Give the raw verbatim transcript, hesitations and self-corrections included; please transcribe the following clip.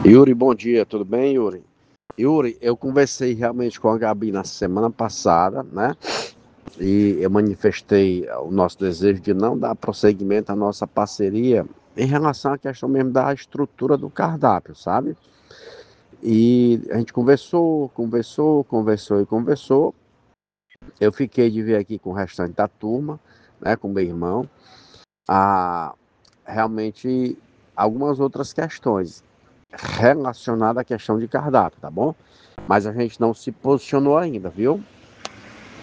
Yuri, bom dia, tudo bem, Yuri? Yuri, eu conversei realmente com a Gabi na semana passada, né? E eu manifestei o nosso desejo de não dar prosseguimento à nossa parceria em relação à questão mesmo da estrutura do cardápio, sabe? E a gente conversou, conversou, conversou e conversou. Eu fiquei de ver aqui com o restante da turma, né, com meu irmão, a realmente algumas outras questões relacionadas à questão de cardápio, tá bom? Mas a gente não se posicionou ainda, viu?